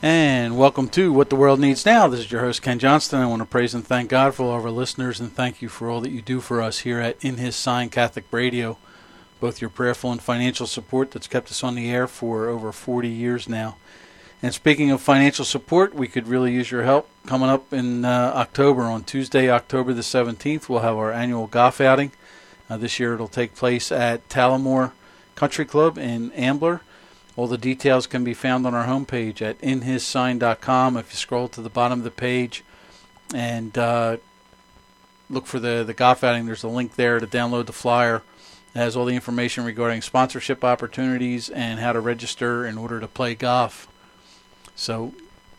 And welcome to What the World Needs Now. This is your host, Ken Johnston. I want to praise and thank God for all of our listeners and thank you for all that you do for us here at In His Sign Catholic Radio, both your prayerful and financial support that's kept us on the air for over 40 years now. And speaking of financial support, we could really use your help. Coming up in October, on Tuesday, October the 17th, we'll have our annual golf outing. This year it'll take place at Talamore Country Club in Ambler. All the details can be found on our homepage at inhissign.com. If you scroll to the bottom of the page and look for the golf outing, there's a link there to download the flyer. It has all the information regarding sponsorship opportunities and how to register in order to play golf. So,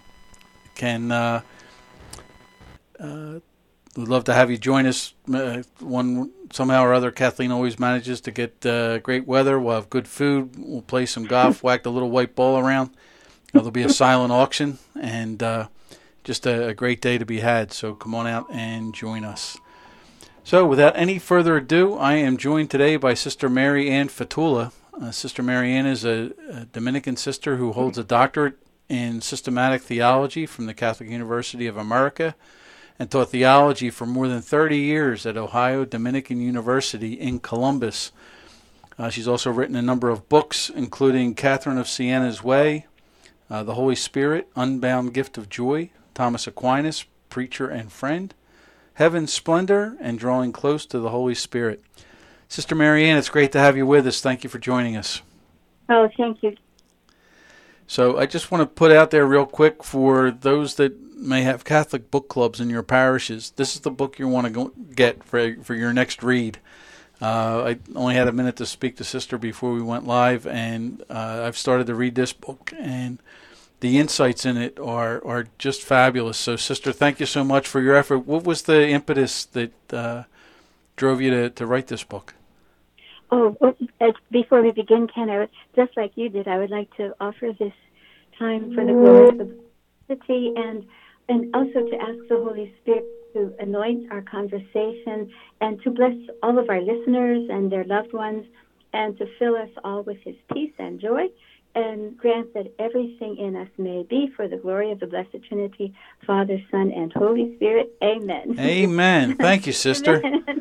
we'd love to have you join us. Somehow or other, Kathleen always manages to get great weather. We'll have good food. We'll play some golf, whack the little white ball around. There'll be a silent auction, and just a great day to be had. So come on out and join us. So without any further ado, I am joined today by Sister Mary Ann Fatula. Sister Mary Ann is a Dominican sister who holds a doctorate in systematic theology from the Catholic University of America, and taught theology for more than 30 years at Ohio Dominican University in Columbus. She's also written a number of books, including Catherine of Siena's Way, The Holy Spirit, Unbound Gift of Joy, Thomas Aquinas, Preacher and Friend, Heaven's Splendor, and Drawing Close to the Holy Spirit. Sister Mary Ann, it's great to have you with us. Thank you for joining us. Oh, thank you. So I just want to put out there real quick for those that may have Catholic book clubs in your parishes. This is the book you want to get for your next read. I only had a minute to speak to Sister before we went live, and I've started to read this book, and the insights in it are just fabulous. So, Sister, thank you so much for your effort. What was the impetus that drove you to write this book? Oh, before we begin, Ken, just like you did, I would like to offer this time for the glory of the city and also to ask the Holy Spirit to anoint our conversation and to bless all of our listeners and their loved ones and to fill us all with his peace and joy and grant that everything in us may be for the glory of the Blessed Trinity, Father, Son, and Holy Spirit. Amen. Amen. Thank you, Sister.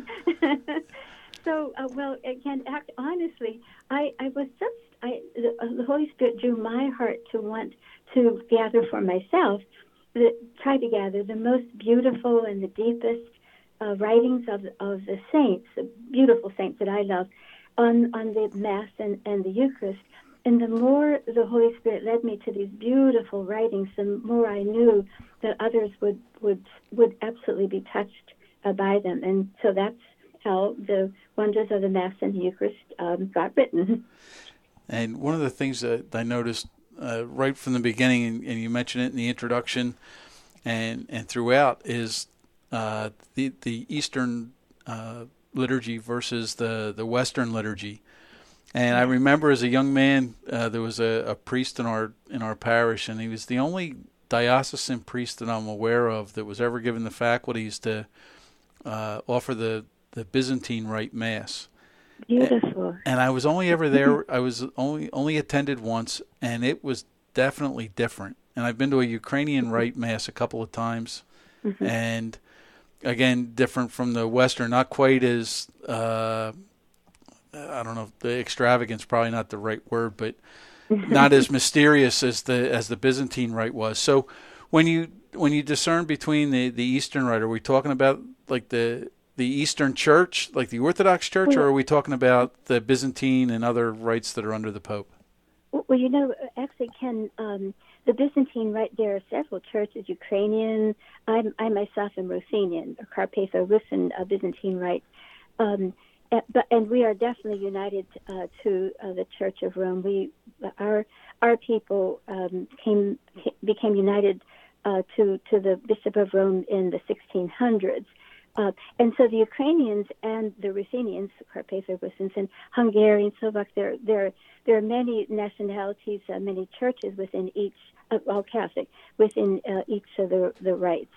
So, again, honestly, the Holy Spirit drew my heart to want to gather for myself, try to gather the most beautiful and the deepest writings of the saints, the beautiful saints that I love, on the Mass and the Eucharist. And the more the Holy Spirit led me to these beautiful writings, the more I knew that others would absolutely be touched by them. And so that's how the wonders of the Mass and the Eucharist got written. And one of the things that I noticed right from the beginning, and you mentioned it in the introduction and throughout, is the Eastern liturgy versus the Western liturgy. And I remember as a young man, there was a priest in our parish, and he was the only diocesan priest that I'm aware of that was ever given the faculties to offer the Byzantine Rite Mass. Beautiful. And I was only ever there. I was only attended once, and it was definitely different. And I've been to a Ukrainian Rite Mass a couple of times, and again, different from the Western. Not quite as I don't know. The extravagance probably not the right word, but not as mysterious as the Byzantine Rite was. So when you discern between the Eastern Rite, are we talking about like the Eastern Church, like the Orthodox Church, or are we talking about the Byzantine and other rites that are under the Pope? Well, actually, Ken, the Byzantine Rite, there are several churches, Ukrainian. I myself am Ruthenian, or Carpatho-Russian Byzantine Rite. And we are definitely united to the Church of Rome. Our people became united to the Bishop of Rome in the 1600s. And so the Ukrainians and the Ruthenians, Carpatho-Russians, and Hungarians, Slovaks, there are many nationalities, many churches within each, all Catholic, within each of the rites.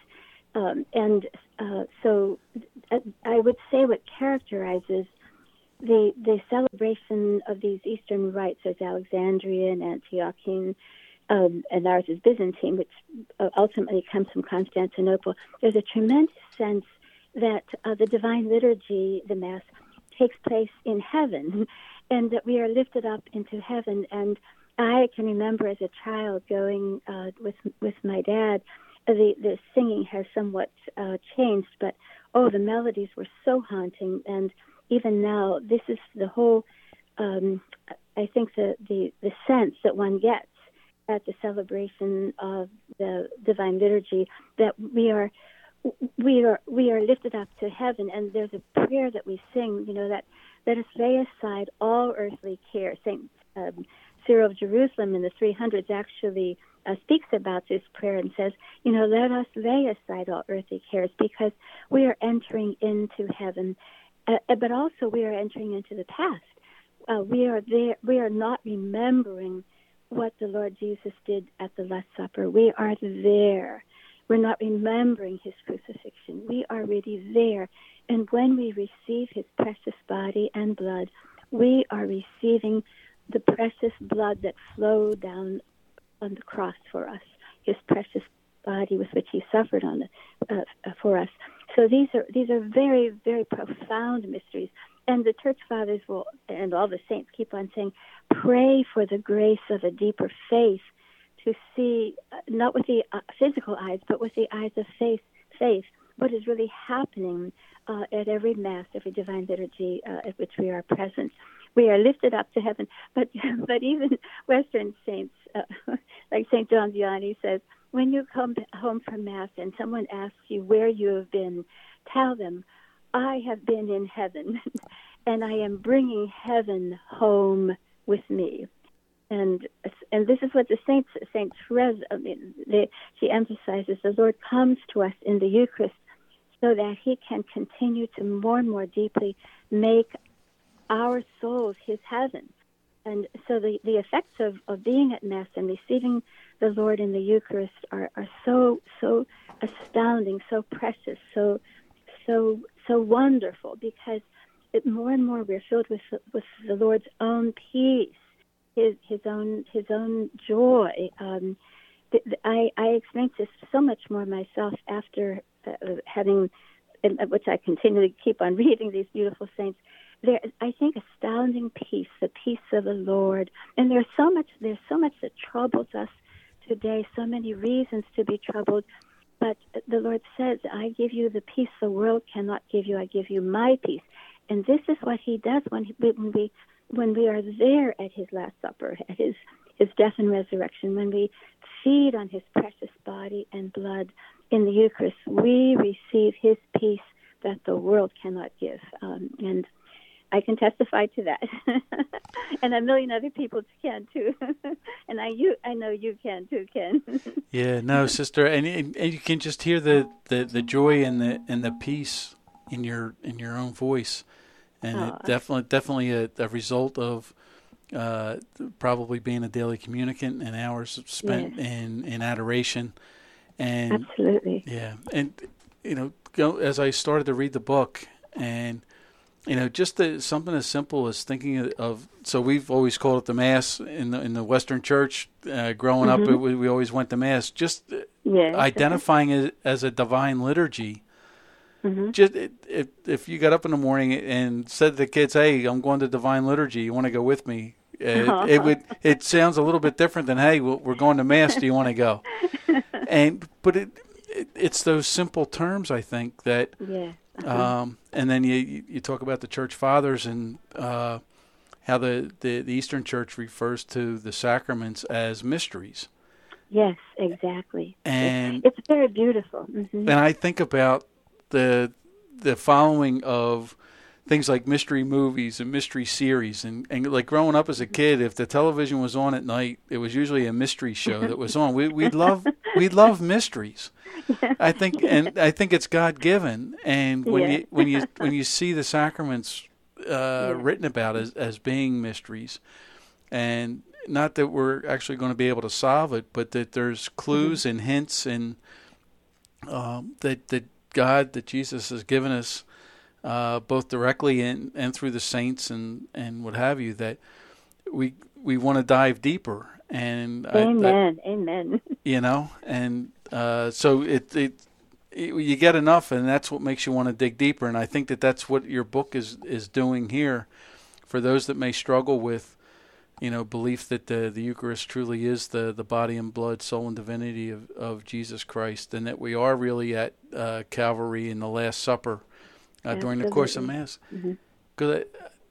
So I would say what characterizes the celebration of these Eastern rites, as Alexandrian, Antiochian, and ours is Byzantine, which ultimately comes from Constantinople. There's a tremendous sense that the divine liturgy, the Mass, takes place in heaven, and that we are lifted up into heaven. And I can remember as a child going with my dad. The singing has somewhat changed, but the melodies were so haunting. And even now, this is the whole. I think the sense that one gets at the celebration of the divine liturgy, that we are lifted up to heaven. And there's a prayer that we sing, that let us lay aside all earthly care. Saint Cyril of Jerusalem in the 300s actually speaks about this prayer and says, let us lay aside all earthly cares, because we are entering into heaven, but also we are entering into the past. We are there. We are not remembering what the Lord Jesus did at the Last Supper. We are there. We're not remembering his crucifixion. We are already there. And when we receive his precious body and blood, we are receiving the precious blood that flowed down on the cross for us, his precious body with which he suffered for us. So these are very, very profound mysteries. And the Church Fathers and all the saints keep on saying, pray for the grace of a deeper faith, to see, not with the physical eyes, but with the eyes of faith, what is really happening at every Mass, every divine liturgy at which we are present. We are lifted up to heaven, but even Western saints, like St. John Vianney says, when you come home from Mass and someone asks you where you have been, tell them, I have been in heaven, and I am bringing heaven home with me. And this is what the Saint Therese, she emphasizes, the Lord comes to us in the Eucharist so that he can continue to more and more deeply make our souls his heaven. And so the effects of being at Mass and receiving the Lord in the Eucharist are so astounding, so precious, so wonderful, because more and more we're filled with the Lord's own peace, his own joy. I experienced this so much more myself after having, which I continually keep on reading these beautiful saints. There, I think, astounding peace, the peace of the Lord. And there's so much that troubles us today, so many reasons to be troubled. But the Lord says, I give you the peace the world cannot give you. I give you my peace. And this is what he does when we are there at his Last Supper, at his death and resurrection, when we feed on his precious body and blood in the Eucharist, we receive his peace that the world cannot give. And I can testify to that. And a million other people can too. And I know you can too, Ken. Yeah, no, sister, and you can just hear the joy and the peace in your own voice. And it definitely a result of probably being a daily communicant and hours spent in adoration. And absolutely. Yeah. And as I started to read the book, and just something as simple as thinking of, so we've always called it the Mass in the Western Church. Growing up, we always went to Mass. Just identifying it as a divine liturgy. Mm-hmm. Just if you got up in the morning and said to the kids, "Hey, I'm going to divine liturgy. You want to go with me?" It sounds a little bit different than, "Hey, we're going to Mass. Do you want to go?" But it's those simple terms, I think, that. Yeah. And then you talk about the Church Fathers and how the Eastern Church refers to the sacraments as mysteries. Yes, exactly. And it's very beautiful. Mm-hmm. And I think about the following of things like mystery movies and mystery series, and like growing up as a kid, if the television was on at night, it was usually a mystery show that was on. We'd love mysteries. I think it's God given, and when you see the sacraments written about as being mysteries, and not that we're actually going to be able to solve it, but that there's clues and hints, and that God, that Jesus has given us, both directly and through the saints and what have you, that we want to dive deeper And Amen. You know, and so you get enough, and that's what makes you want to dig deeper. And I think that's what your book is doing here, for those that may struggle with, belief that the Eucharist truly is the body and blood, soul and divinity of Jesus Christ, and that we are really at Calvary in the Last Supper during the course of Mass. Because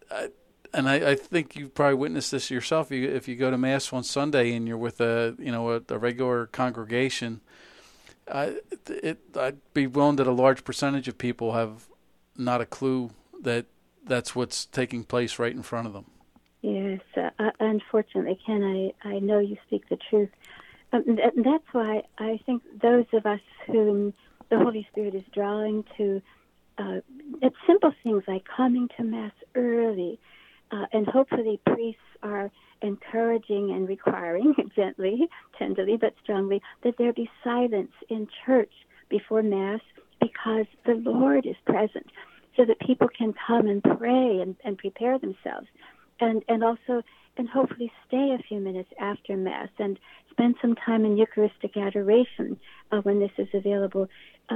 I think you've probably witnessed this yourself. If you go to Mass on Sunday and you're with a regular congregation, I'd be willing that a large percentage of people have not a clue that that's what's taking place right in front of them. Yes, unfortunately, Ken, I know you speak the truth. That's why I think those of us whom the Holy Spirit is drawing to it's simple things like coming to Mass early, and hopefully priests are encouraging and requiring, gently, tenderly, but strongly, that there be silence in church before Mass, because the Lord is present, so that people can come and pray and prepare themselves. And also, and hopefully stay a few minutes after Mass and spend some time in Eucharistic adoration when this is available.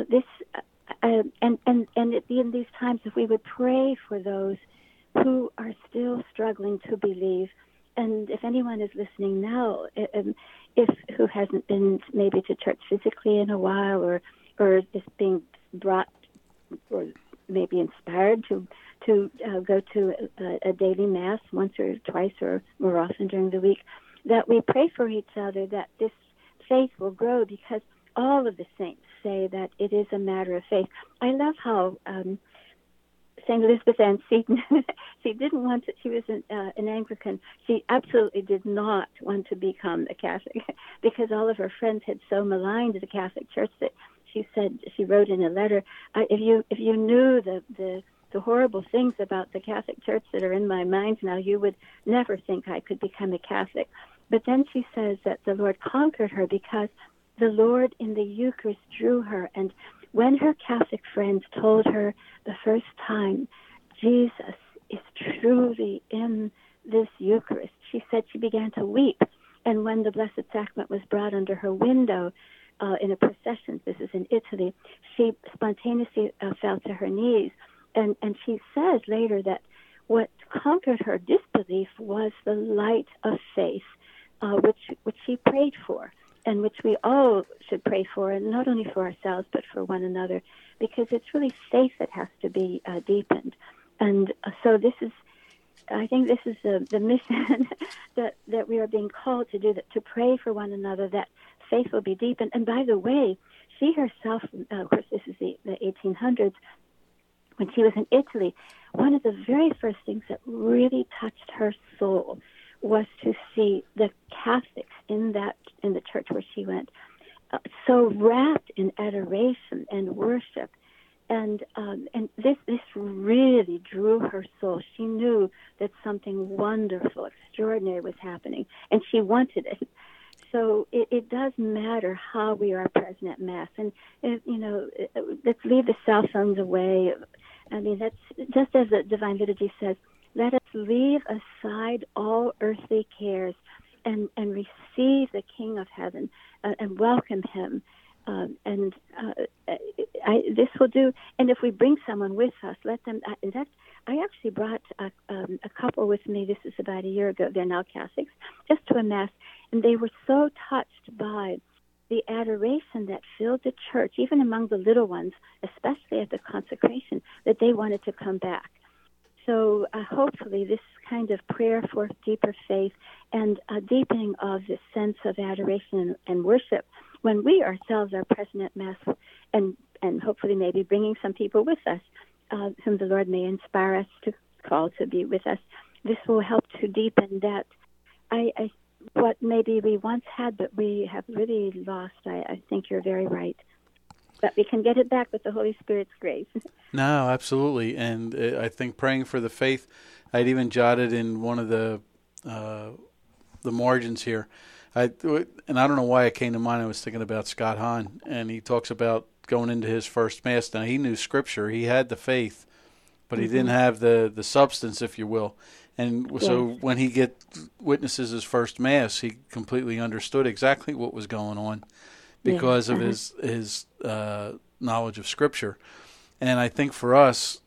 And in these times, if we would pray for those who are still struggling to believe, and if anyone is listening now, who hasn't been maybe to church physically in a while, or is being brought or maybe inspired to go to a daily Mass once or twice or more often during the week, that we pray for each other that this faith will grow, because all of the saints say that it is a matter of faith. I love how St. Elizabeth Ann Seton, she didn't want to, she was an Anglican. She absolutely did not want to become a Catholic because all of her friends had so maligned the Catholic Church that she said, she wrote in a letter, if you knew the horrible things about the Catholic Church that are in my mind now, you would never think I could become a Catholic. But then she says that the Lord conquered her because the Lord in the Eucharist drew her. And when her Catholic friends told her the first time, Jesus is truly in this Eucharist, she said she began to weep. And when the Blessed Sacrament was brought under her window in a procession, this is in Italy, she spontaneously fell to her knees. And she says later that what conquered her disbelief was the light of faith, which she prayed for, and which we all should pray for, and not only for ourselves but for one another, because it's really faith that has to be deepened. And so I think this is the mission that we are being called to do, that to pray for one another, that faith will be deepened. And by the way, she herself, of course, this is the 1800s. When she was in Italy, one of the very first things that really touched her soul was to see the Catholics in the church where she went, so wrapped in adoration and worship, and this really drew her soul. She knew that something wonderful, extraordinary was happening, and she wanted it. So it does matter how we are present at Mass, and let's leave the cell phones away. I mean, that's just as the Divine Liturgy says, let us leave aside all earthly cares and receive the King of Heaven and welcome him. This will do. And if we bring someone with us, let them. I actually brought a couple with me. This is about a year ago. They're now Catholics, just to a Mass, and they were so touched by the adoration that filled the church, even among the little ones, especially at the consecration, that they wanted to come back. So hopefully this kind of prayer for deeper faith and a deepening of this sense of adoration and worship, when we ourselves are present at Mass, and hopefully maybe bringing some people with us, whom the Lord may inspire us to call to be with us, this will help to deepen that. What maybe we once had, but we have really lost. I think you're very right. But we can get it back with the Holy Spirit's grace. No, absolutely. And I think praying for the faith, I'd even jotted in one of the margins here. And I don't know why it came to mind. I was thinking about Scott Hahn, and he talks about going into his first Mass. Now, he knew Scripture. He had the faith, but he didn't have the substance, if you will. And Yes. so when he witnesses his first Mass, he completely understood exactly what was going on because of his knowledge of Scripture. And I think for us,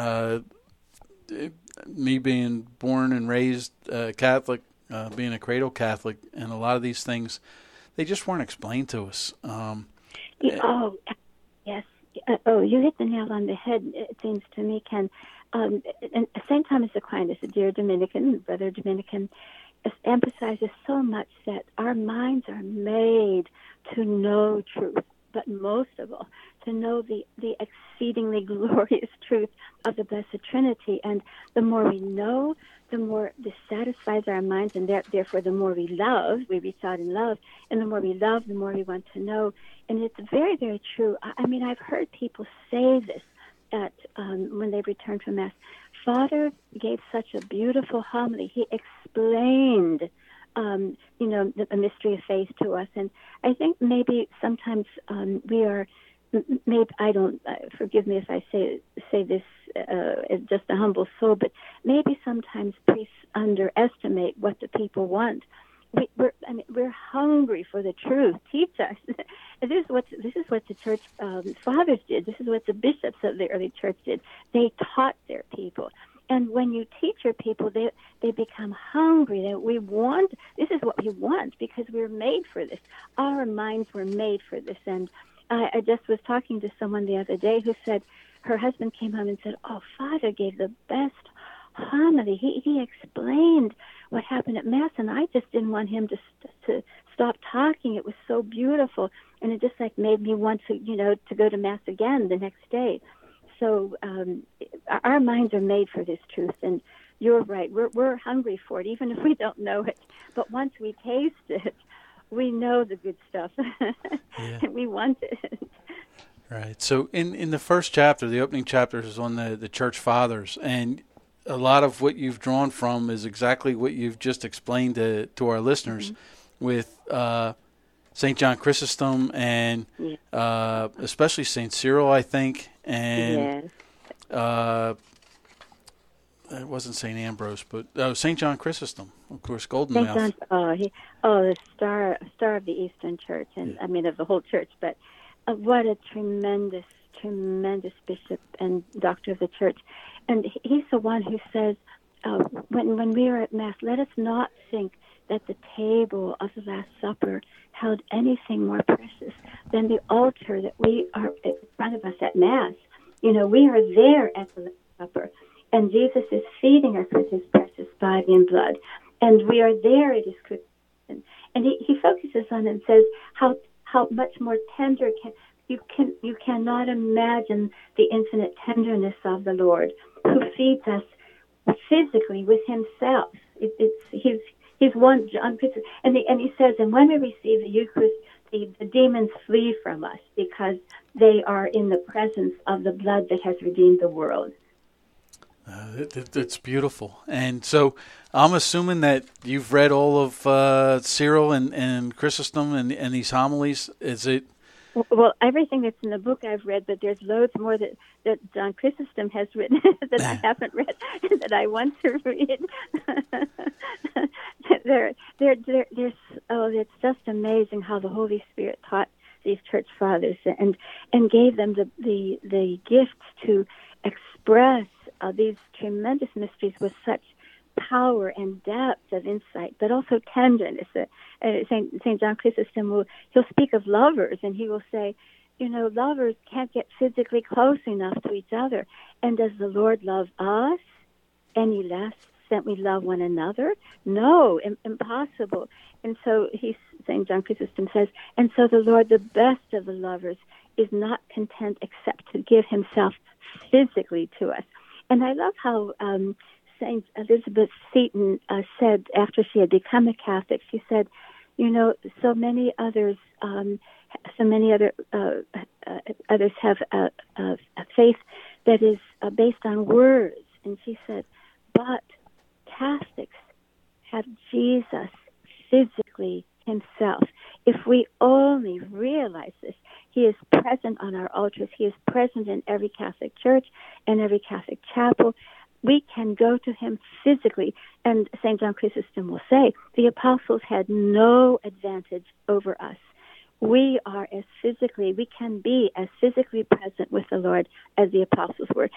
me being born and raised Catholic, being a cradle Catholic, and a lot of these things, they just weren't explained to us. Oh, yes. You hit the nail on the head, it seems to me, Ken. And St. Thomas Aquinas, a dear Dominican, brother Dominican, emphasizes so much that our minds are made to know truth, but most of all, to know the exceedingly glorious truth of the Blessed Trinity. And the more we know, the more this satisfies our minds, and therefore the more we love, we reach out in love, and the more we love, the more we want to know. And it's very, very true. I mean, I've heard people say this when they return from Mass. Father gave such a beautiful homily. He explained, the mystery of faith to us. And I think maybe sometimes we are, maybe I don't, forgive me if I say this as just a humble soul, but maybe sometimes priests underestimate what the people want. We're hungry for the truth. Teach us. This is what the church fathers did. This is what the bishops of the early church did. They taught their people, and when you teach your people, they become hungry. This is what we want because we're made for this. Our minds were made for this. And I just was talking to someone the other day who said her husband came home and said, "Oh, Father gave the best homily. He explained what happened at Mass, and I just didn't want him to stop talking. It was so beautiful, and it just made me want to go to Mass again the next day." So our minds are made for this truth, and you're right. We're hungry for it, even if we don't know it. But once we taste it, we know the good stuff, and we want it. Right. So in the first chapter, the opening chapter is on the Church Fathers, and a lot of what you've drawn from is exactly what you've just explained to our listeners, with St. John Chrysostom and especially St. Cyril, I think, and it wasn't St. Ambrose, but St. John Chrysostom, of course, Golden Mouth. The star of the Eastern Church, and of the whole church. But what a tremendous bishop and doctor of the church. And he's the one who says, when we are at Mass, let us not think that the table of the Last Supper held anything more precious than the altar that we are in front of us at Mass. We are there at the Last Supper, and Jesus is feeding us with his precious body and blood, and we are there at his crucifixion. And he focuses on it and says how much more tender you cannot imagine the infinite tenderness of the Lord, who feeds us physically with himself. He's one John, and he says, and when we receive the Eucharist, the demons flee from us because they are in the presence of the blood that has redeemed the world. It's beautiful. And so I'm assuming that you've read all of Cyril and Chrysostom and these homilies. Is it? Well, everything that's in the book I've read, but there's loads more that John Chrysostom has written that I haven't read and that I want to read. It's just amazing how the Holy Spirit taught these church fathers and gave them the gifts to express these tremendous mysteries with such power and depth of insight, but also tenderness. St. John Chrysostom he'll speak of lovers, and he will say, lovers can't get physically close enough to each other. And does the Lord love us any less than we love one another? No, impossible. And so St. John Chrysostom says, and so the Lord, the best of the lovers, is not content except to give himself physically to us. And I love how St. Elizabeth Seton said after she had become a Catholic, she said, so many other others have a faith that is based on words. And she said, but Catholics have Jesus physically himself. If we only realize this, he is present on our altars. He is present in every Catholic church and every Catholic chapel. We can go to him physically. And St. John Chrysostom will say, the apostles had no advantage over us. We we can be as physically present with the Lord as the apostles were.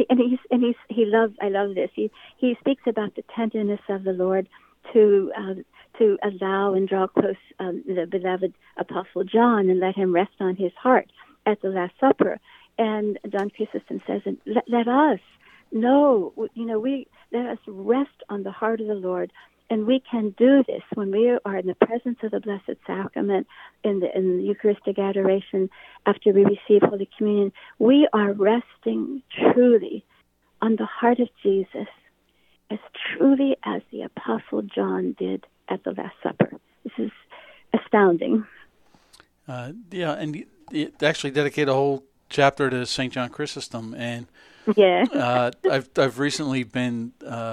I love this. He speaks about the tenderness of the Lord to allow and draw close the beloved Apostle John and let him rest on his heart at the Last Supper. And John Chrysostom says, let us rest on the heart of the Lord. And we can do this when we are in the presence of the Blessed Sacrament, in the Eucharistic adoration, after we receive Holy Communion. We are resting truly on the heart of Jesus, as truly as the Apostle John did at the Last Supper. This is astounding. And you actually dedicate a whole chapter to St. John Chrysostom. And I've recently been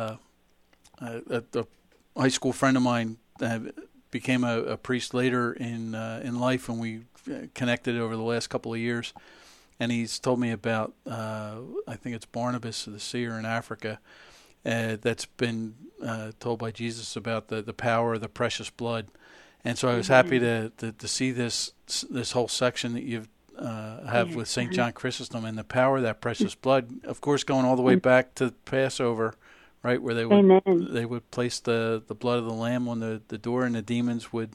a high school friend of mine became a priest later in life, and we connected over the last couple of years. And he's told me about, I think it's Barnabas, the seer in Africa, that's been told by Jesus about the power of the precious blood. And so I was happy to see this whole section that you have with St. John Chrysostom and the power of that precious blood. Of course, going all the way back to Passover, right, where they would place the blood of the lamb on the door, and the demons would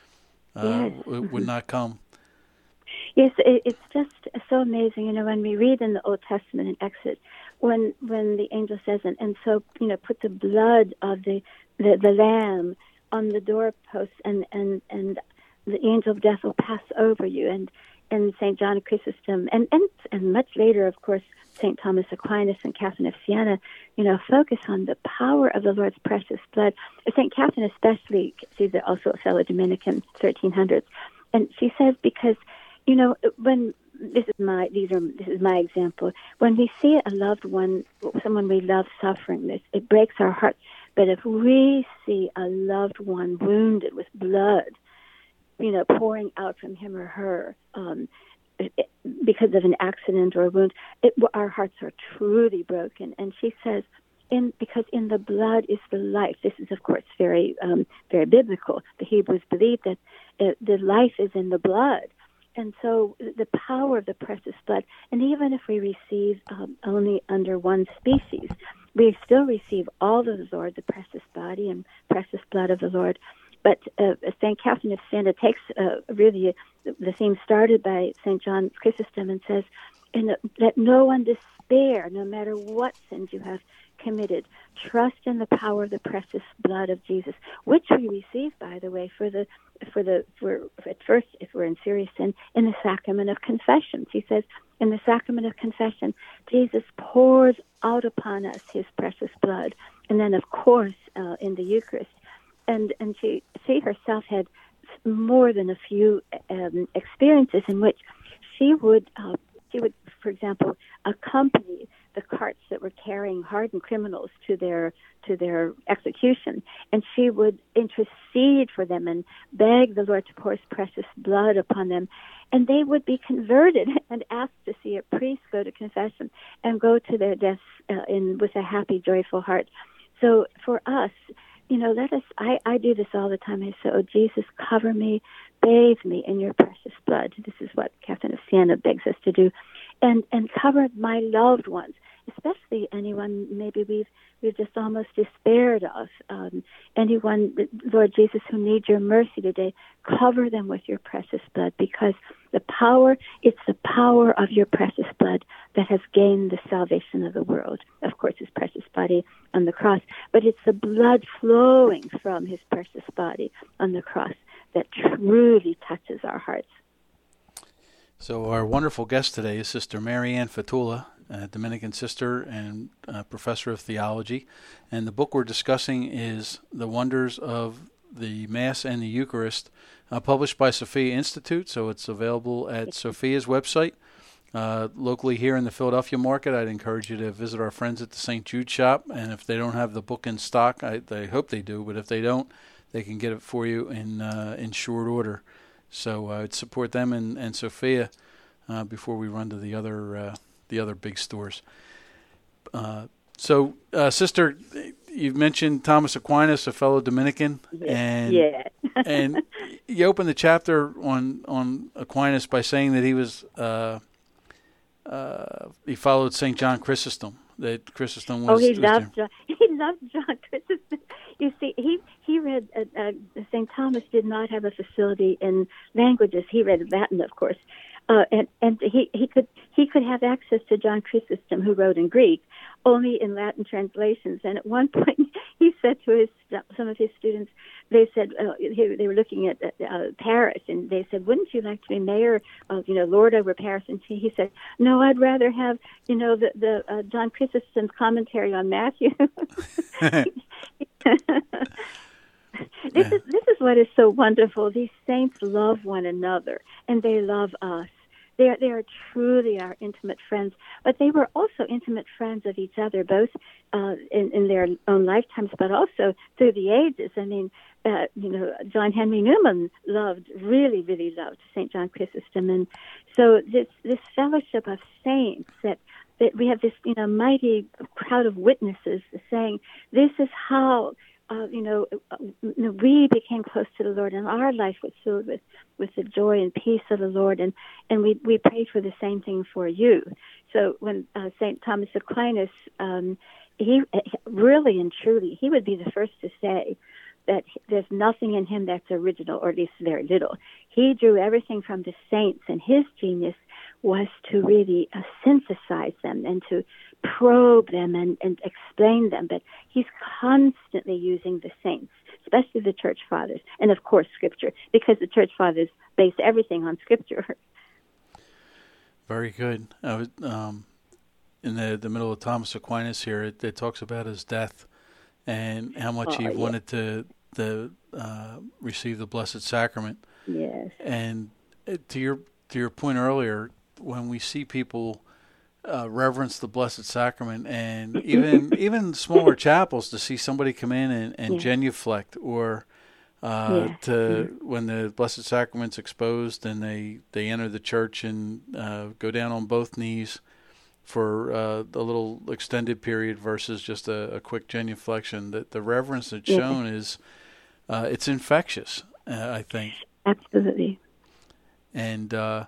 not come. Yes, it's just so amazing. You know, when we read in the Old Testament in Exodus, when the angel says, and so put the blood of the lamb on the doorpost, and the angel of death will pass over you, and St. John Chrysostom, and much later, of course, St. Thomas Aquinas and Catherine of Siena, focus on the power of the Lord's precious blood. St. Catherine especially, she's also a fellow Dominican, 1300s, and she says, because, when this is my example, when we see a loved one, someone we love suffering, it breaks our hearts. But if we see a loved one wounded with blood, pouring out from him or her, because of an accident or a wound, our hearts are truly broken. And she says, because in the blood is the life. This is, of course, very, very biblical. The Hebrews believed that the life is in the blood. And so the power of the precious blood, and even if we receive only under one species, we still receive all of the Lord, the precious body and precious blood of the Lord. But St. Catherine of Siena takes really the theme started by St. John Chrysostom and says, let no one despair, no matter what sins you have committed. Trust in the power of the precious blood of Jesus, which we receive, by the way, for at first, if we're in serious sin, in the sacrament of confession. She says, in the sacrament of confession, Jesus pours out upon us his precious blood. And then, of course, in the Eucharist. And she herself had more than a few experiences in which she would, for example, accompany the carts that were carrying hardened criminals to their execution, and she would intercede for them and beg the Lord to pour his precious blood upon them, and they would be converted and asked to see a priest, go to confession, and go to their deaths with a happy, joyful heart. So for us, I do this all the time. I say, oh, Jesus, cover me, bathe me in your precious blood. This is what Catherine of Siena begs us to do. And cover my loved ones, especially anyone maybe we've just almost despaired of. Anyone, Lord Jesus, who needs your mercy today, cover them with your precious blood, because it's the power of your precious blood that has gained the salvation of the world. Of course, his precious body on the cross, but it's the blood flowing from his precious body on the cross that truly touches our hearts. So our wonderful guest today is Sister Mary Ann Fatula, a Dominican sister and professor of theology. And the book we're discussing is The Wonders of the Mass and the Eucharist, published by Sophia Institute. So it's available at Sophia's website. Locally here in the Philadelphia market, I'd encourage you to visit our friends at the St. Jude shop. And if they don't have the book in stock, I hope they do. But if they don't, they can get it for you in short order. So I'd support them and Sophia before we run to the other big stores. So, Sister, you've mentioned Thomas Aquinas, a fellow Dominican, and and you opened the chapter on Aquinas by saying that he was he followed St. John Chrysostom. That Chrysostom was. He loved John Chrysostom. You see, he read. St. Thomas did not have a facility in languages. He read Latin, of course, and he could have access to John Chrysostom, who wrote in Greek, only in Latin translations. And at one point, he said to some of his students, they said they were looking at Paris, and they said, "Wouldn't you like to be mayor of lord over Paris?" And he said, "No, I'd rather have the John Chrysostom's commentary on Matthew." This is what is so wonderful. These saints love one another, and they love us. They are truly our intimate friends, but they were also intimate friends of each other, both in their own lifetimes, but also through the ages. I mean, John Henry Newman really loved St. John Chrysostom, and so this fellowship of saints that we have this mighty crowd of witnesses saying this is how. We became close to the Lord, and our life was filled with the joy and peace of the Lord, and we prayed for the same thing for you. So when St. Thomas Aquinas, he really and truly, he would be the first to say that there's nothing in him that's original, or at least very little. He drew everything from the saints, and his genius was to really synthesize them and to probe them and explain them. But he's constantly using the saints, especially the Church Fathers, and of course Scripture, because the Church Fathers base everything on Scripture. Very good. In the middle of Thomas Aquinas here, it talks about his death and how much he wanted to receive the Blessed Sacrament. Yes. And to your point earlier, when we see people reverence the Blessed Sacrament, and even smaller chapels, to see somebody come in and genuflect, or when the Blessed Sacrament's exposed and they enter the church and go down on both knees for a little extended period versus just a quick genuflection. That the reverence that's shown is it's infectious, I think. Absolutely. And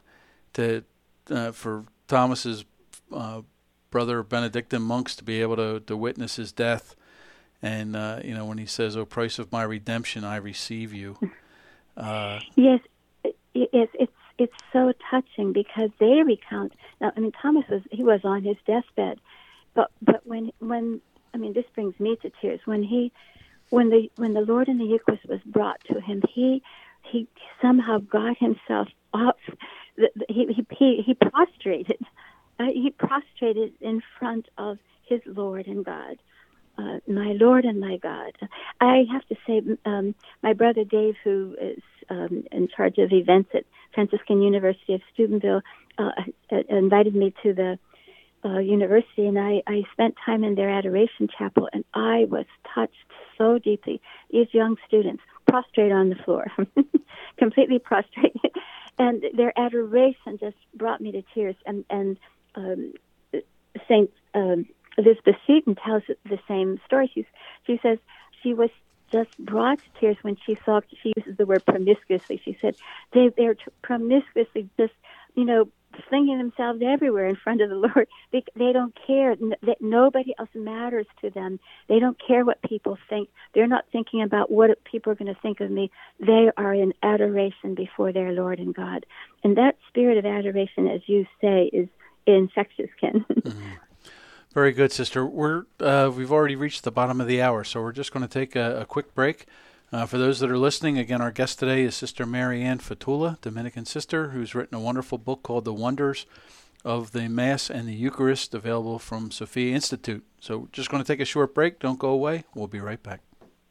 for Thomas's brother Benedictine monks to be able to witness his death, and when he says, "O price of my redemption, I receive you." Yes, it's so touching, because they recount. Now, I mean, Thomas was on his deathbed, but when this brings me to tears. When the Lord in the Eucharist was brought to him, he somehow got himself up. He prostrated. He prostrated in front of his Lord and God. My Lord and my God. I have to say, my brother Dave, who is in charge of events at Franciscan University of Steubenville, invited me to the university, and I spent time in their adoration chapel, and I was touched so deeply. These young students prostrate on the floor, completely prostrate, and their adoration just brought me to tears. And Saint Elizabeth Seton tells the same story. She says she was just brought to tears when she uses the word promiscuously. She said they're promiscuously just, flinging themselves everywhere in front of the Lord. They don't care. That nobody else matters to them. They don't care what people think. They're not thinking about what people are going to think of me. They are in adoration before their Lord and God. And that spirit of adoration, as you say, is infectious, Ken. Very good, Sister. We've already reached the bottom of the hour, so we're just going to take a quick break. For those that are listening, again, our guest today is Sister Mary Ann Fatula, Dominican sister, who's written a wonderful book called The Wonders of the Mass and the Eucharist, available from Sophia Institute. So we're just going to take a short break. Don't go away. We'll be right back.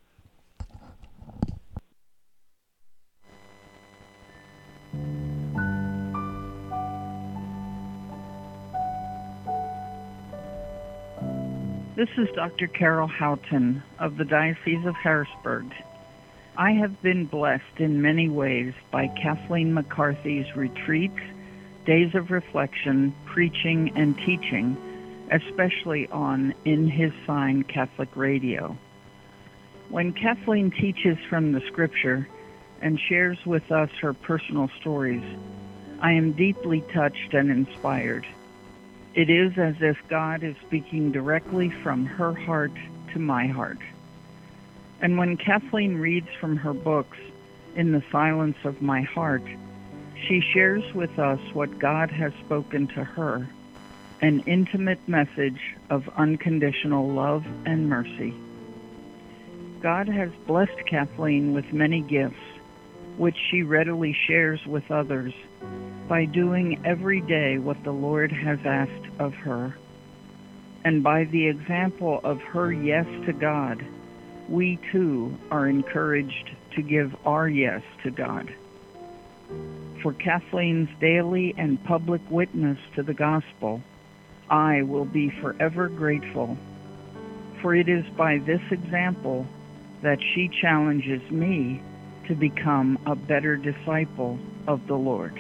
This is Dr. Carol Houghton of the Diocese of Harrisburg. I have been blessed in many ways by Kathleen McCarthy's retreats, days of reflection, preaching, and teaching especially on In His Sign Catholic Radio. When Kathleen teaches from the Scripture and shares with us her personal stories, I am deeply touched and inspired. It is as if God is speaking directly from her heart to my heart. And when Kathleen reads from her books, In the Silence of My Heart, she shares with us what God has spoken to her, an intimate message of unconditional love and mercy. God has blessed Kathleen with many gifts, which she readily shares with others by doing every day what the Lord has asked of her. And by the example of her yes to God, we too are encouraged to give our yes to God. For Kathleen's daily and public witness to the gospel, I will be forever grateful, for it is by this example that she challenges me to become a better disciple of the Lord.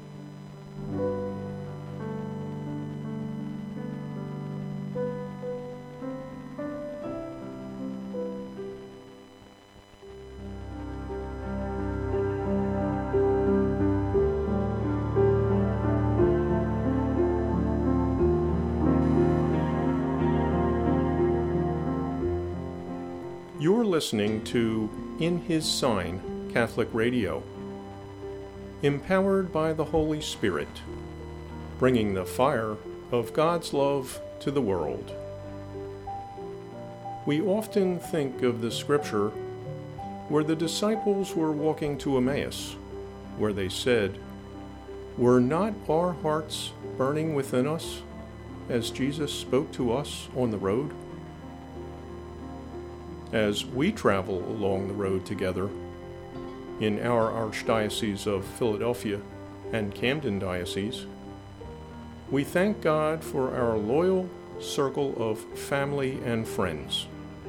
You're listening to In His Sign Catholic Radio, empowered by the Holy Spirit, bringing the fire of God's love to the world. We often think of the scripture where the disciples were walking to Emmaus, where they said, "Were not our hearts burning within us as Jesus spoke to us on the road?" As we travel along the road together in our Archdiocese of Philadelphia and Camden Diocese, we thank God for our loyal circle of family and friends.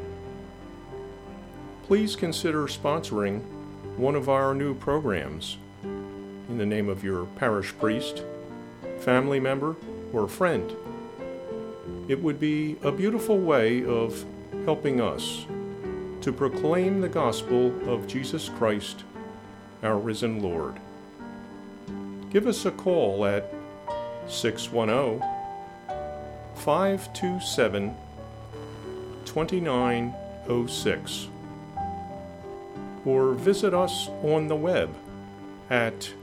Please consider sponsoring one of our new programs in the name of your parish priest, family member, or friend. It would be a beautiful way of helping us to proclaim the gospel of Jesus Christ, our risen Lord. Give us a call at 610-527-2906 or visit us on the web at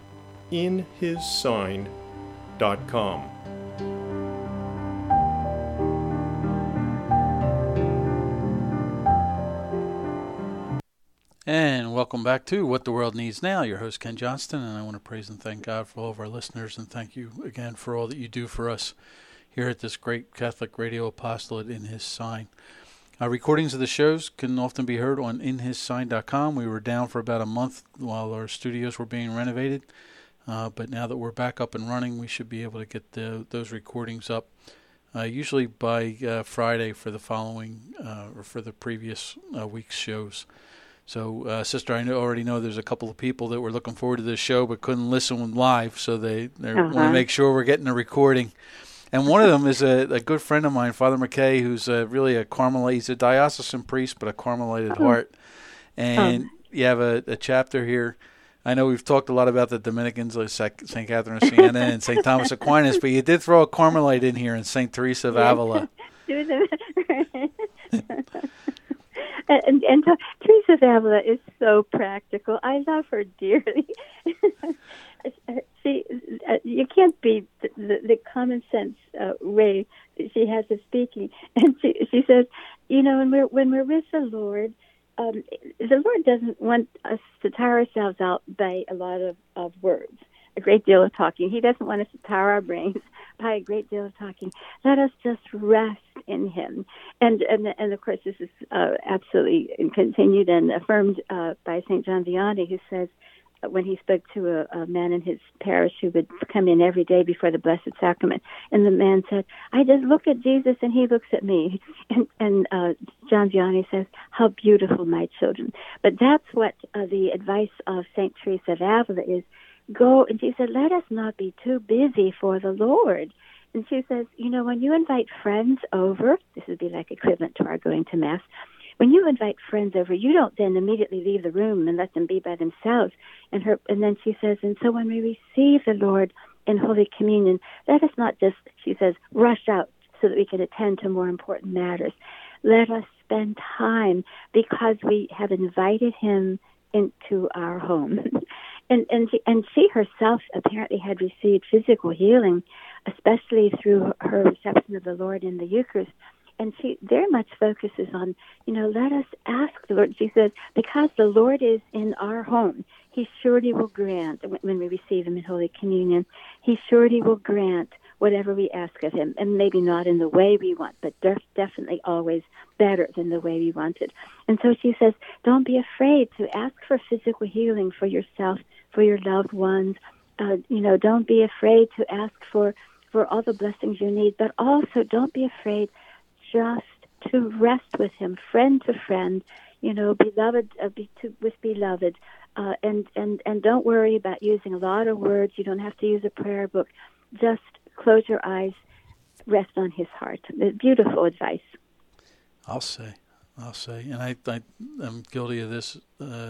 inhissign.com. And welcome back to What the World Needs Now. Your host, Ken Johnston, and I want to praise and thank God for all of our listeners, and thank you again for all that you do for us here at this great Catholic radio apostolate In His Sign. Recordings of the shows can often be heard on inhissign.com. We were down for about a month while our studios were being renovated, but now that we're back up and running, we should be able to get those recordings up usually by Friday for the following or for the previous week's shows. So, Sister, I already know there's a couple of people that were looking forward to this show but couldn't listen live, so they want to make sure we're getting a recording. And one of them is a good friend of mine, Father McKay, who's really a Carmelite. He's a diocesan priest, but a Carmelite at heart. And you have a chapter here. I know we've talked a lot about the Dominicans, like St. Catherine of Siena and St. Thomas Aquinas, but you did throw a Carmelite in here, and St. Teresa of Avila. And Teresa of Avila is so practical. I love her dearly. You can't beat the common sense way she has of speaking. And she says, when we're with the Lord doesn't want us to tire ourselves out by a lot of words, a great deal of talking. He doesn't want us to tire our brains by a great deal of talking. Let us just rest in Him. And of course, this is absolutely continued and affirmed by St. John Vianney, who says, when he spoke to a man in his parish who would come in every day before the Blessed Sacrament, and the man said, "I just look at Jesus and He looks at me." And John Vianney says, "How beautiful, my children." But that's what the advice of St. Teresa of Avila is. Go, and she said, let us not be too busy for the Lord. And she says, when you invite friends over, this would be like equivalent to our going to Mass. When you invite friends over, you don't then immediately leave the room and let them be by themselves. And then she says, and so when we receive the Lord in Holy Communion, let us not just, she says, rush out so that we can attend to more important matters. Let us spend time because we have invited him into our home. And she herself apparently had received physical healing, especially through her reception of the Lord in the Eucharist. And she very much focuses on, let us ask the Lord. She says, because the Lord is in our home, he surely will grant, when we receive him in Holy Communion, he surely will grant whatever we ask of him, and maybe not in the way we want, but definitely always better than the way we want it. And so she says, don't be afraid to ask for physical healing for yourself, for your loved ones. Don't be afraid to ask for all the blessings you need, but also don't be afraid just to rest with him, friend to friend, beloved with beloved, and don't worry about using a lot of words. You don't have to use a prayer book. Just close your eyes, rest on his heart. Beautiful advice. I'll say, and I'm guilty of this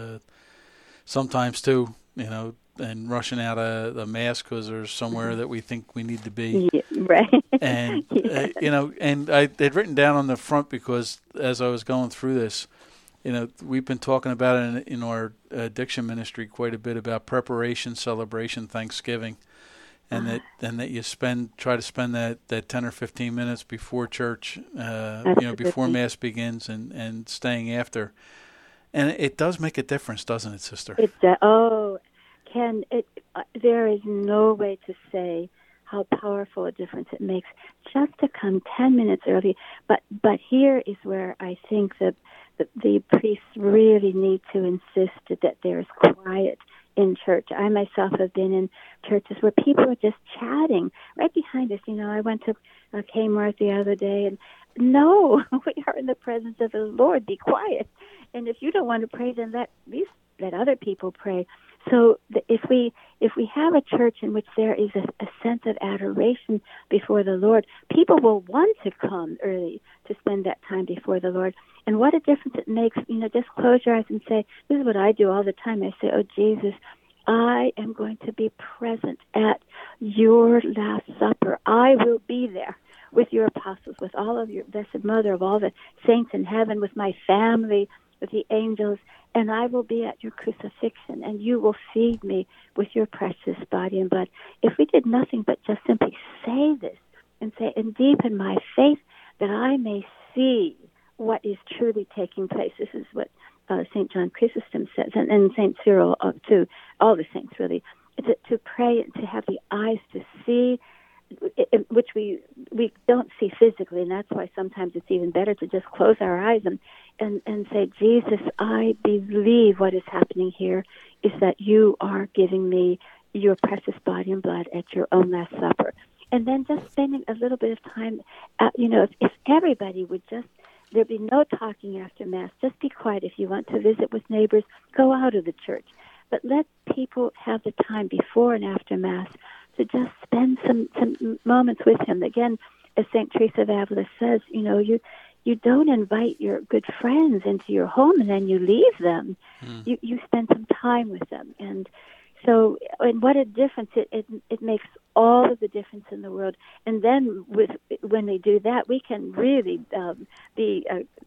sometimes too. And rushing out of the Mass because there's somewhere that we think we need to be. Yeah, right. And, and I had written down on the front because as I was going through this, we've been talking about it in our addiction ministry quite a bit about preparation, celebration, Thanksgiving, and that you try to spend that 10 or 15 minutes before church, before Mass begins and staying after. And it does make a difference, doesn't it, Sister? Ken, there is no way to say how powerful a difference it makes just to come 10 minutes early. But here is where I think that the priests really need to insist that there's quiet in church. I myself have been in churches where people are just chatting right behind us. I went to Kmart the other day, and no, we are in the presence of the Lord. Be quiet. And if you don't want to pray, then at least let other people pray. So if we have a church in which there is a sense of adoration before the Lord, people will want to come early to spend that time before the Lord. And what a difference it makes, just close your eyes and say, this is what I do all the time. I say, oh, Jesus, I am going to be present at your Last Supper. I will be there with your apostles, with all of your Blessed Mother, of all the saints in heaven, with my family, with the angels, and I will be at your crucifixion, and you will feed me with your precious body and blood. If we did nothing but just simply say this and deepen my faith that I may see what is truly taking place. This is what St. John Chrysostom says, and St. Cyril too, all the saints really, to pray and to have the eyes to see, which we don't see physically, and that's why sometimes it's even better to just close our eyes and say, Jesus, I believe what is happening here is that you are giving me your precious body and blood at your own Last Supper. And then just spending a little bit of time, if everybody would there'd be no talking after Mass. Just be quiet. If you want to visit with neighbors, go out of the church. But let people have the time before and after Mass to just spend some moments with him. Again, as St. Teresa of Avila says, you don't invite your good friends into your home and then you leave them. You spend some time with them. And so, and what a difference it makes, all of the difference in the world. And then when they do that, we can really be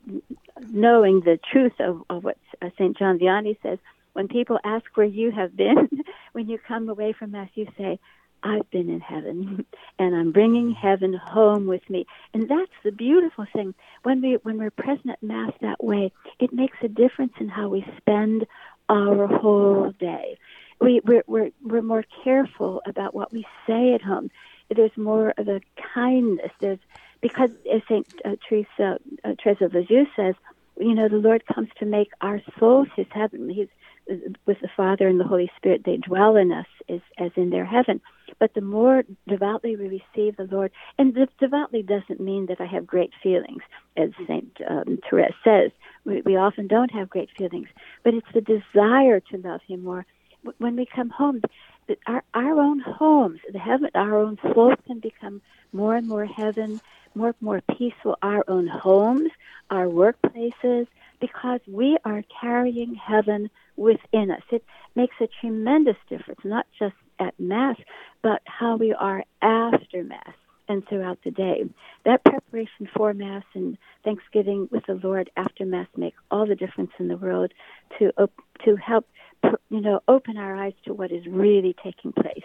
knowing the truth of what St. John Vianney says. When people ask where you have been, when you come away from Mass, you say, I've been in heaven, and I'm bringing heaven home with me. And that's the beautiful thing. When we're present at Mass that way, it makes a difference in how we spend our whole day. We're more careful about what we say at home. There's more of a kindness. Because as St. Teresa of Lisieux says, the Lord comes to make our souls his heaven. He's with the Father and the Holy Spirit, they dwell in us as in their heaven. But the more devoutly we receive the Lord, and devoutly doesn't mean that I have great feelings, as St. Therese says. We often don't have great feelings, but it's the desire to love him more. When we come home, that our own homes, our own souls can become more and more heaven, more and more peaceful. Our own homes, our workplaces, because we are carrying heaven within us. It makes a tremendous difference, not just at Mass, but how we are after Mass and throughout the day. That preparation for Mass and Thanksgiving with the Lord after Mass make all the difference in the world to help, open our eyes to what is really taking place.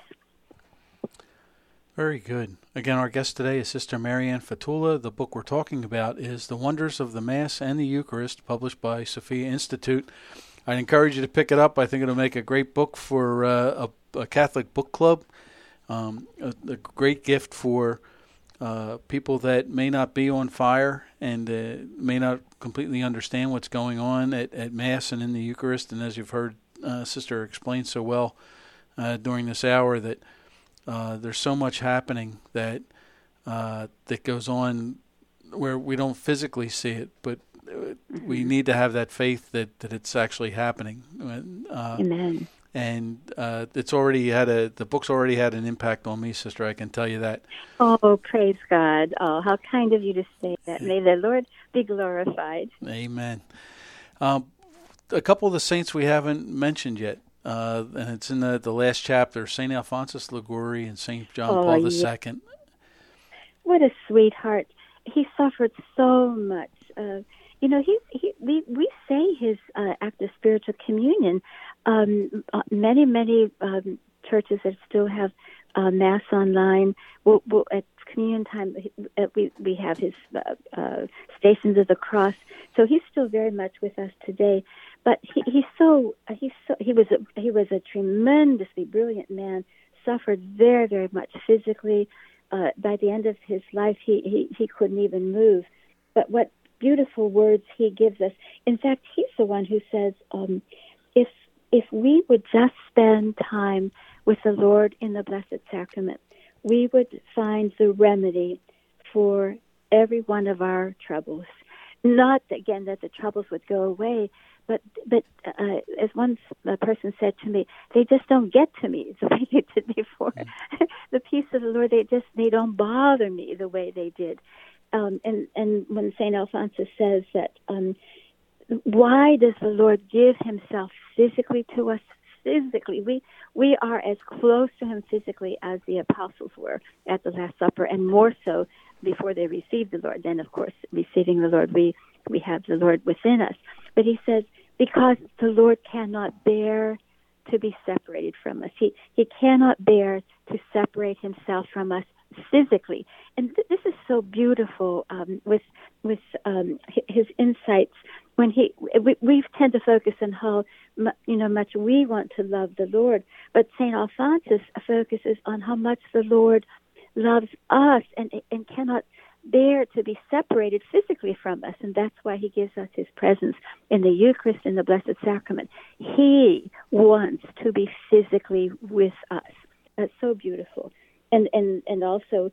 Very good. Again, our guest today is Sister Marianne Fatula. The book we're talking about is The Wonders of the Mass and the Eucharist, published by Sophia Institute. I'd encourage you to pick it up. I think it'll make a great book for a Catholic book club, a great gift for people that may not be on fire and may not completely understand what's going on at Mass and in the Eucharist. And as you've heard Sister explain so well during this hour, that there's so much happening that goes on where we don't physically see it, but we need to have that faith that it's actually happening. Amen. And the book's already had an impact on me, Sister. I can tell you that. Oh, praise God! Oh, how kind of you to say that. May the Lord be glorified. Amen. A couple of the saints we haven't mentioned yet. And it's in the last chapter, St. Alphonsus Liguori and St. John Paul II. What a sweetheart. He suffered so much. We say his act of spiritual communion. Many churches that still have Mass online, we'll at communion time, we have his Stations of the Cross. So he's still very much with us today. But he was a tremendously brilliant man. Suffered very, very much physically. By the end of his life, he couldn't even move. But what beautiful words he gives us! In fact, he's the one who says, if we would just spend time with the Lord in the Blessed Sacrament, we would find the remedy for every one of our troubles. Not, again, that the troubles would go away, but as one person said to me, they just don't get to me the way they did before. The peace of the Lord, they don't bother me the way they did. And when St. Alphonsus says that, why does the Lord give himself physically to us? Physically, we are as close to him physically as the apostles were at the Last Supper, and more so before they received the Lord. Then, of course, receiving the Lord, we have the Lord within us. But he says, because the Lord cannot bear to be separated from us. He cannot bear to separate himself from us physically. And this is so beautiful with his insights. When we tend to focus on how much we want to love the Lord, but St. Alphonsus focuses on how much the Lord loves us and cannot bear to be separated physically from us, and that's why he gives us his presence in the Eucharist and the Blessed Sacrament. He wants to be physically with us. That's so beautiful. And also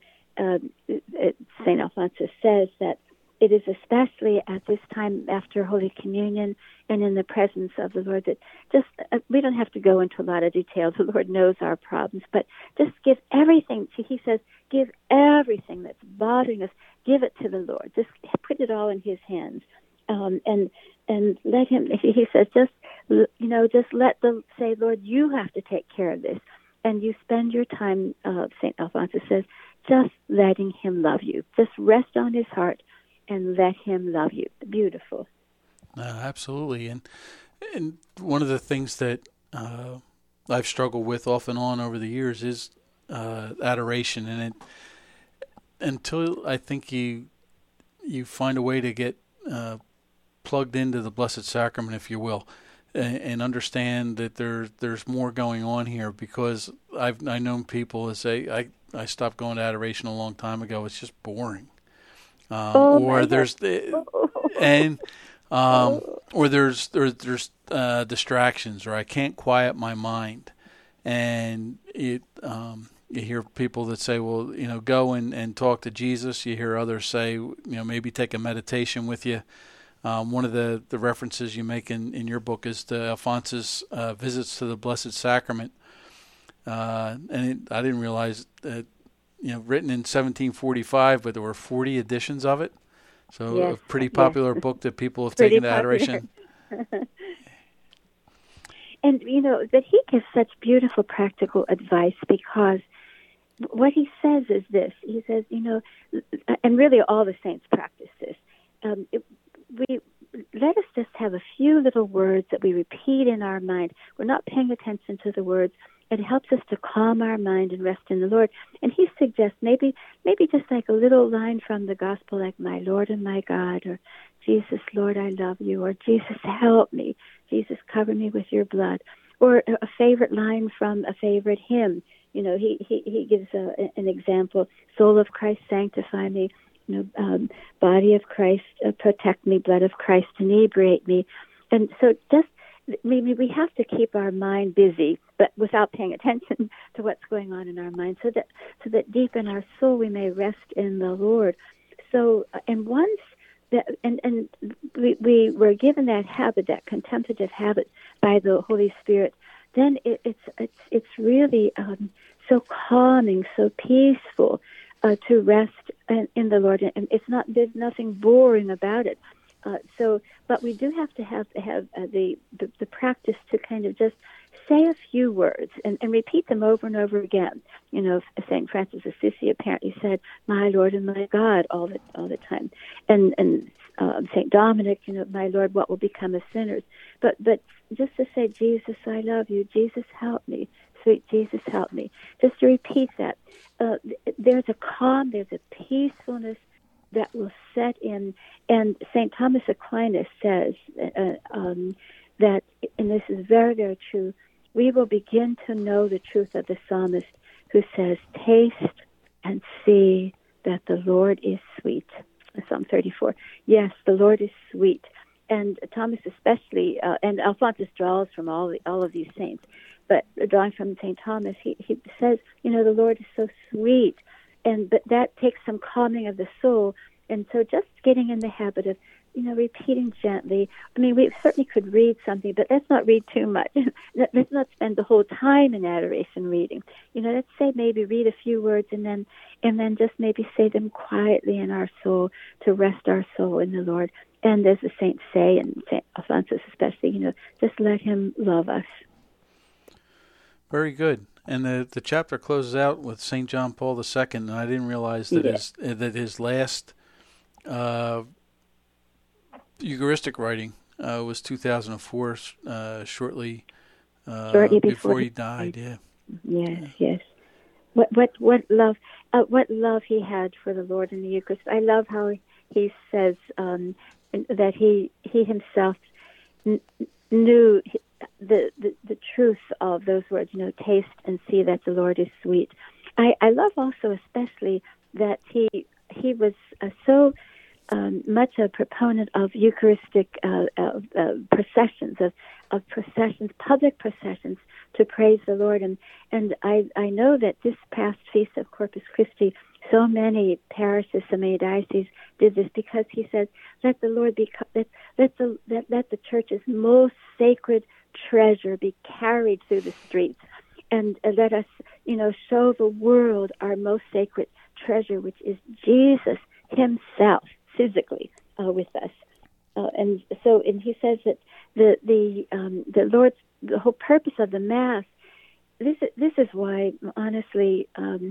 St. Alphonsus says that it is especially at this time after Holy Communion and in the presence of the Lord that just, we don't have to go into a lot of details. The Lord knows our problems, but just give everything. He says, give everything that's bothering us, give it to the Lord. Just put it all in his hands. And let him, he says, just say, Lord, you have to take care of this. And you spend your time, St. Alphonsus says, just letting him love you. Just rest on his heart and let him love you. Beautiful. Absolutely. And one of the things that I've struggled with off and on over the years is adoration. And until I think you find a way to get plugged into the Blessed Sacrament, if you will, and understand that there's more going on here, because I've known people that say, I stopped going to adoration a long time ago. It's just boring. Or there's distractions, or I can't quiet my mind. And you hear people that say, well, go and talk to Jesus. You hear others say, maybe take a meditation with you. One of the references you make in your book is to Alphonsus' visits to the Blessed Sacrament. I didn't realize that, written in 1745, but there were 40 editions of it. So yes, a pretty popular book that people have pretty taken to adoration. And, but he gives such beautiful practical advice, because what he says is this. He says, and really all the saints practice this. Let us just have a few little words that we repeat in our mind. We're not paying attention to the words. It helps us to calm our mind and rest in the Lord. And he suggests maybe just like a little line from the gospel, like, my Lord and my God, or Jesus, Lord, I love you, or Jesus, help me, Jesus, cover me with your blood, or a favorite line from a favorite hymn. He gives an example: soul of Christ, sanctify me, body of Christ, protect me, blood of Christ, inebriate me. And so just we have to keep our mind busy, but without paying attention to what's going on in our mind, so that deep in our soul we may rest in the Lord. So, and once that, and we were given that habit, that contemplative habit, by the Holy Spirit, then it's really so calming, so peaceful to rest in the Lord, and there's nothing boring about it. But we do have to have the practice to kind of just say a few words and repeat them over and over again. St. Francis of Assisi apparently said, "My Lord and my God," all the time, and St. Dominic, "My Lord, what will become of sinners?" But just to say, "Jesus, I love you. Jesus, help me. Sweet Jesus, help me." Just to repeat that. There's a calm, there's a peacefulness that will set in. And St. Thomas Aquinas says that, and this is very, very true, we will begin to know the truth of the psalmist who says, "Taste and see that the Lord is sweet." Psalm 34. Yes, the Lord is sweet. And Thomas especially, and Alphonsus draws from all of these saints, but drawing from St. Thomas, he says, the Lord is so sweet. But that takes some calming of the soul. And so just getting in the habit of, repeating gently. I mean, we certainly could read something, but let's not read too much. Let's not spend the whole time in adoration reading. Let's say maybe read a few words and then just maybe say them quietly in our soul to rest our soul in the Lord. And as the saints say, and St. Alphonsus especially, just let him love us. Very good. And the chapter closes out with St. John Paul II, and I didn't realize that his last Eucharistic writing was 2004, shortly before he died. Yeah. Yes. What love he had for the Lord in the Eucharist. I love how he says that he himself knew the truth of those words, taste and see that the Lord is sweet. I love also especially that he was so much a proponent of Eucharistic processions, of processions, public processions to praise the Lord. And I know that this past feast of Corpus Christi, so many parishes, so many dioceses did this, because he says, let the Lord let the church's most sacred treasure be carried through the streets, and let us, show the world our most sacred treasure, which is Jesus himself physically with us. And he says that the Lord's, the whole purpose of the Mass. This is why, honestly,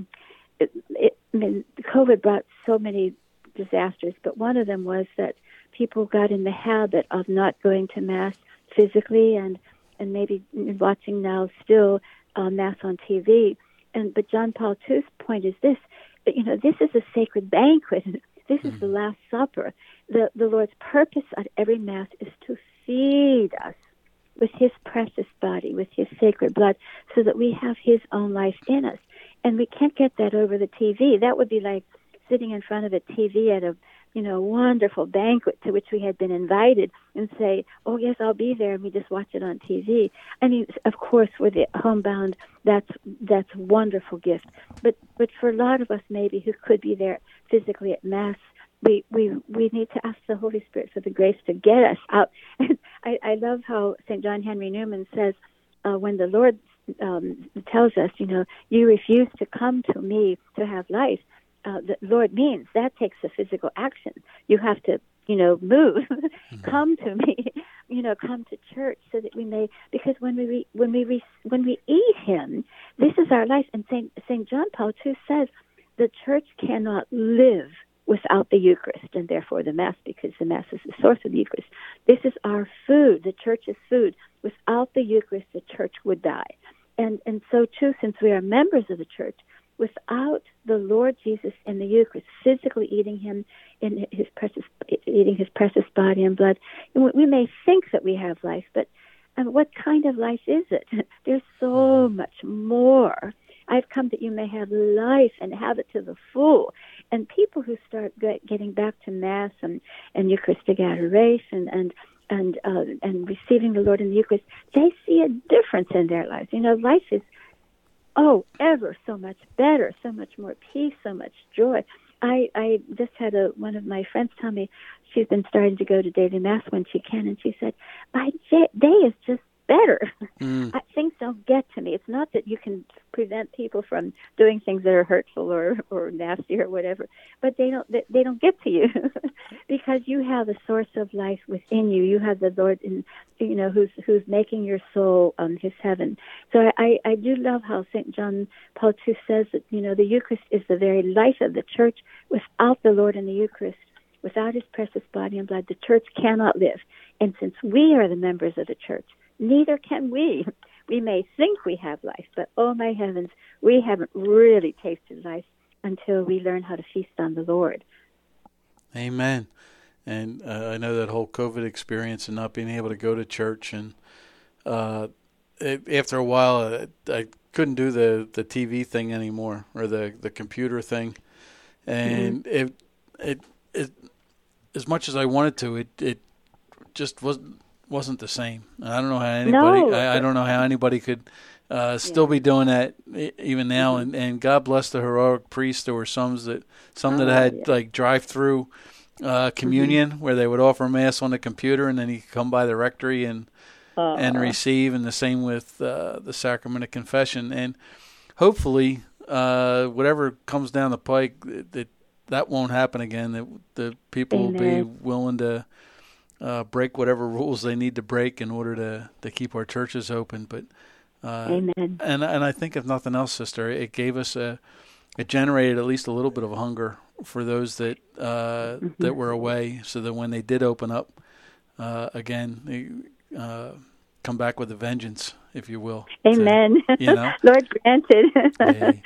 COVID brought so many disasters, but one of them was that people got in the habit of not going to Mass physically and maybe watching now still Mass on TV. But John Paul II's point is this: this is a sacred banquet. This is the Last Supper. The Lord's purpose at every Mass is to feed us with his precious body, with his sacred blood, so that we have his own life in us. And we can't get that over the TV. That would be like sitting in front of a TV at a wonderful banquet to which we had been invited and say, "Oh yes, I'll be there," and we just watch it on TV. I mean, of course, for the homebound, that's a wonderful gift. But for a lot of us, maybe, who could be there physically at Mass, we need to ask the Holy Spirit for the grace to get us out. I love how St. John Henry Newman says, when the Lord tells us, you refuse to come to me to have life. The Lord means that takes a physical action. You have to, move, come to me, come to church so that we may, because when we eat Him, this is our life. And St. John Paul II says the church cannot live without the Eucharist, and therefore the Mass, because the Mass is the source of the Eucharist. This is our food. The church is food. Without the Eucharist, the church would die. And so too, since we are members of the church, without the Lord Jesus in the Eucharist, physically eating Him in His precious body and blood, we may think that we have life, but what kind of life is it? There's so much more. I've come that you may have life and have it to the full. And people who start getting back to Mass and Eucharistic adoration and receiving the Lord in the Eucharist, they see a difference in their lives. Life is ever so much better, so much more peace, so much joy. I just had one of my friends tell me she's been starting to go to daily Mass when she can, and she said, my day is just better. Things don't get to me. It's not that you can prevent people from doing things that are hurtful or nasty or whatever, but they don't get to you because you have a source of life within you. You have the Lord who's making your soul His heaven. So I do love how St. John Paul II says that the Eucharist is the very life of the church. Without the Lord in the Eucharist, without His precious body and blood, the church cannot live. And since we are the members of the church, neither can we. We may think we have life, but oh my heavens, we haven't really tasted life until we learn how to feast on the Lord. Amen. And I know that whole COVID experience and not being able to go to church, and after a while, I couldn't do the TV thing anymore or the computer thing, and it as much as I wanted to, it just wasn't the same. I don't know how anybody. No. I don't know how anybody could still be doing that even now. And God bless the heroic priests. There were some that had like drive-through communion where they would offer Mass on the computer, and then you could come by the rectory and receive. And the same with the sacrament of confession. And hopefully, whatever comes down the pike, that won't happen again. That the people will be willing to break whatever rules they need to break in order to keep our churches open. But Amen. And I think if nothing else, Sister, it gave us it generated at least a little bit of a hunger for those that that were away, so that when they did open up again, they come back with a vengeance, if you will. Amen. Lord granted.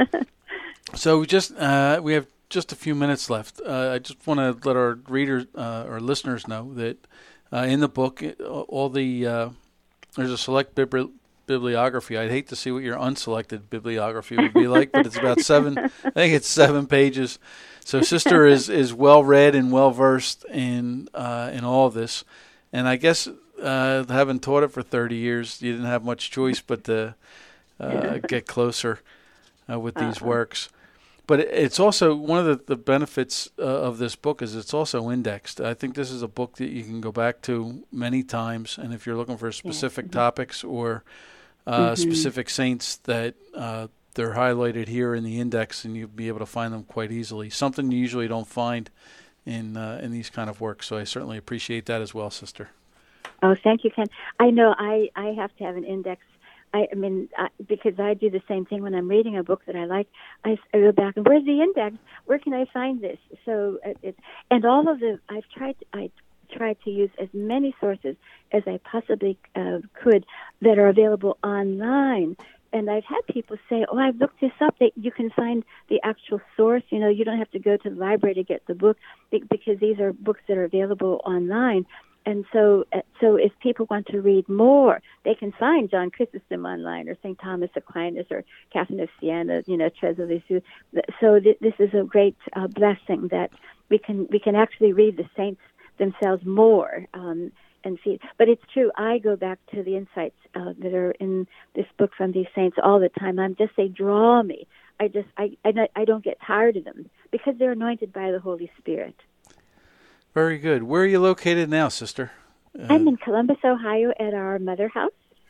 So we have just a few minutes left. I just want to let our readers or listeners know that in the book, all the there's a select bibliography. I'd hate to see what your unselected bibliography would be like, but it's about 7. I think it's 7 pages. So Sister is well read and well versed in all of this, and I guess having taught it for 30 years, you didn't have much choice but to get closer with these works. But it's also one of the benefits of this book is it's also indexed. I think this is a book that you can go back to many times, and if you're looking for specific topics or specific saints, that they're highlighted here in the index, and you'll be able to find them quite easily. Something you usually don't find in these kind of works. So I certainly appreciate that as well, Sister. Oh, thank you, Ken. I know I have to have an index. I mean, because I do the same thing when I'm reading a book that I like. I go back and where's the index? Where can I find this? So and all of the I tried to use as many sources as I possibly could that are available online. And I've had people say, "Oh, I've looked this up. That you can find the actual source. You don't have to go to the library to get the book because these are books that are available online." And so if people want to read more, they can find John Chrysostom online, or St. Thomas Aquinas, or Catherine of Siena, Teresa of Lisieux. So this is a great blessing that we can actually read the saints themselves more and see. But it's true, I go back to the insights that are in this book from these saints all the time. They draw me. I don't get tired of them because they're anointed by the Holy Spirit. Very good. Where are you located now, Sister? I'm in Columbus, Ohio, at our mother house.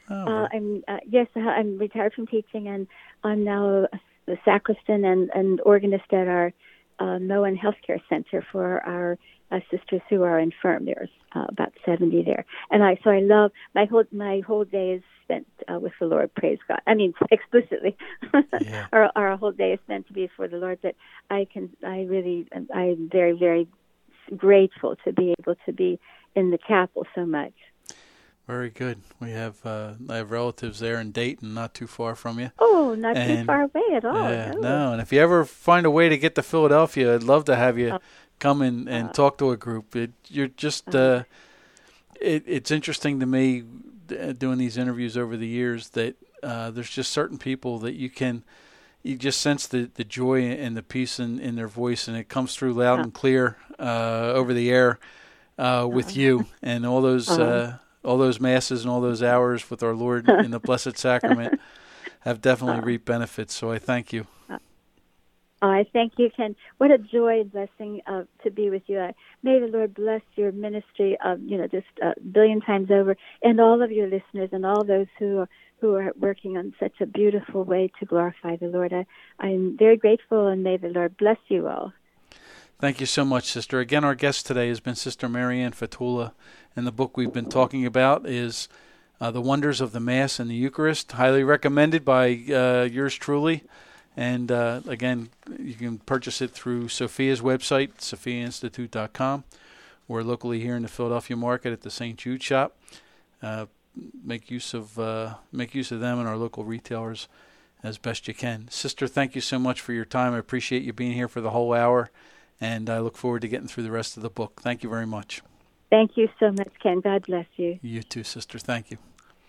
I'm retired from teaching, and I'm now the sacristan and organist at our Moen Healthcare Center for our sisters who are infirm. There's about 70 there, and I love my whole day is spent with the Lord. Praise God. I mean, explicitly, Yeah. our whole day is meant to be for the Lord. But I'm very, very grateful to be able to be in the chapel so much. Very good. We have I have relatives there in Dayton, not too far from you. Oh, not too far away at all. Yeah, no. And if you ever find a way to get to Philadelphia, I'd love to have you come in and talk to a group. You're just it's interesting to me doing these interviews over the years that there's just certain people that you just sense the joy and the peace in their voice, and it comes through loud and clear over the air with you and all those masses and all those hours with our Lord in the Blessed Sacrament have definitely reaped benefits. So I thank you. I thank you, Ken. What a joy and blessing to be with you. May the Lord bless your ministry, just a billion times over, and all of your listeners and all those who are working on such a beautiful way to glorify the Lord. I'm very grateful, and may the Lord bless you all. Thank you so much, Sister. Again, our guest today has been Sister Marianne Fatula, and the book we've been talking about is The Wonders of the Mass and the Eucharist, highly recommended by yours truly. And again, you can purchase it through Sophia's website, sophiainstitute.com, or locally here in the Philadelphia market at the St. Jude shop. Make use of them and our local retailers as best you can. Sister, thank you so much for your time. I appreciate you being here for the whole hour, and I look forward to getting through the rest of the book. Thank you very much. Thank you so much, Ken. God bless you. You too, Sister. Thank you.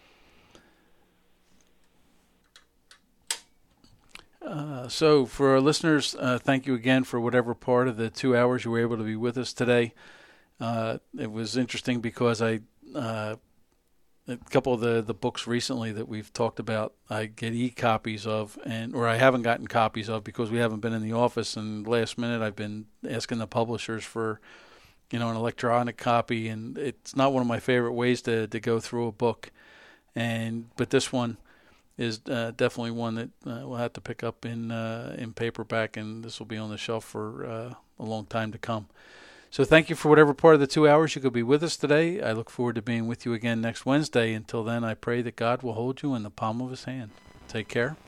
So for our listeners, thank you again for whatever part of the 2 hours you were able to be with us today. It was interesting because a couple of the books recently that we've talked about, I get e-copies of, or I haven't gotten copies of because we haven't been in the office. And last minute, I've been asking the publishers for, an electronic copy, and it's not one of my favorite ways to go through a book. But this one is definitely one that we'll have to pick up in paperback, and this will be on the shelf for a long time to come. So thank you for whatever part of the 2 hours you could be with us today. I look forward to being with you again next Wednesday. Until then, I pray that God will hold you in the palm of his hand. Take care.